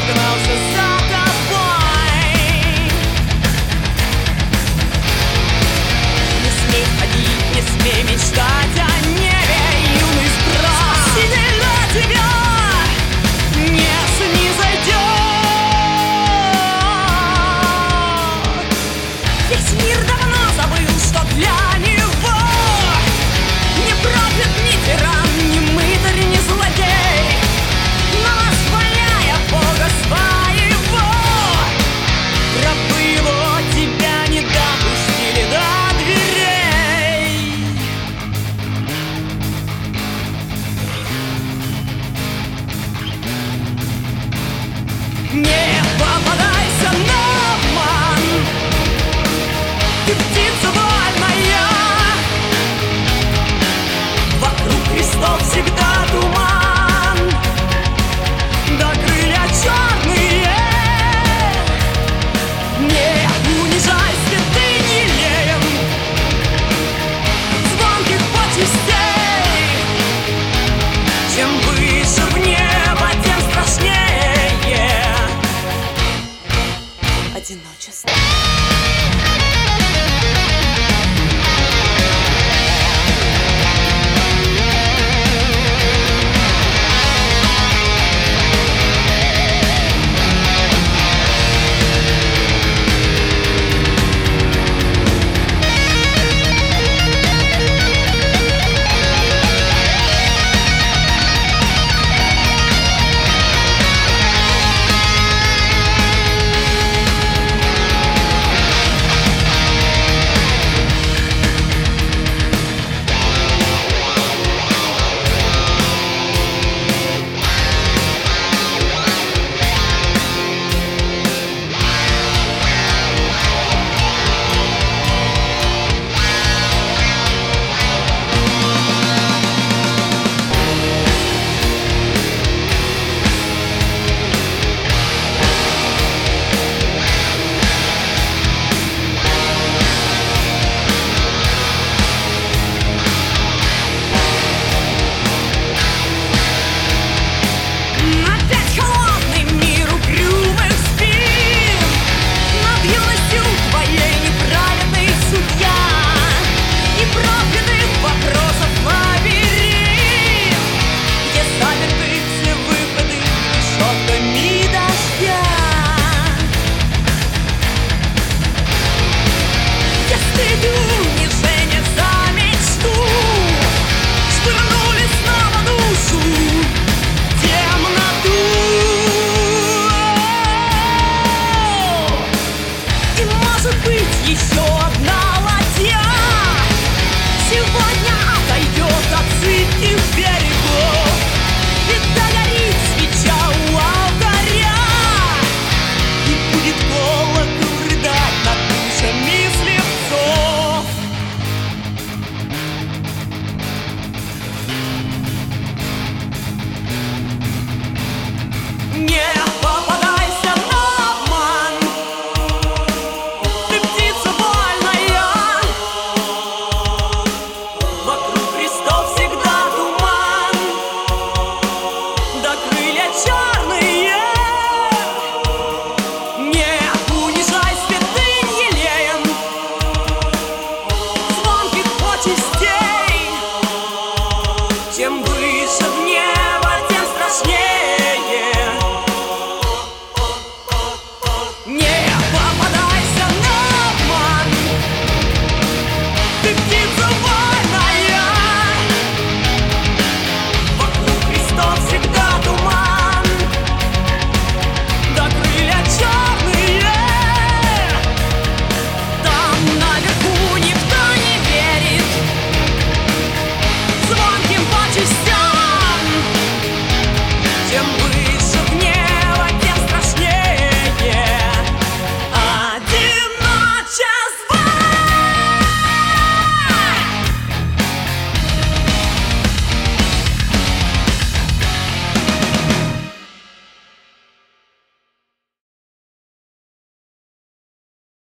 гнался за тобой. Не смей ходить, не смей мечтать о небе, юный сброд. Сидей на тебя не снизойдет. Весь мир давно забыл, что для него не проклят ни тиран, ни мытарь, ни злодей. Но восхваляя Бога своего, рабы его тебя не допустили до дверей. Не попадайся на обман, ты птица вольная. Вокруг крестов всегда туман, да крылья черные. Не унижай святынь елеем звонких почестей. Чем выше в небо, тем страшнее одиночество.